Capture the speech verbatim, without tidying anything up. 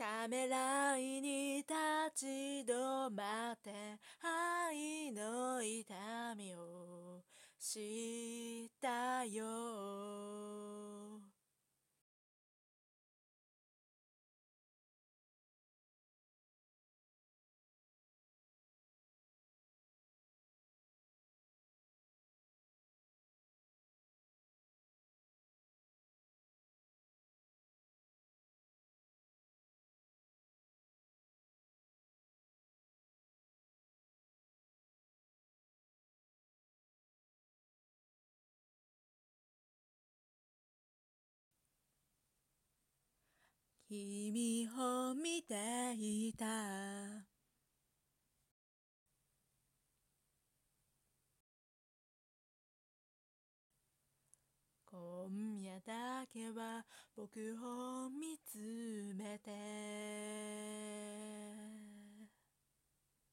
ためらいに立ち止まって愛の痛みを知ったよ。君を見ていた。今夜だけは僕を見つめて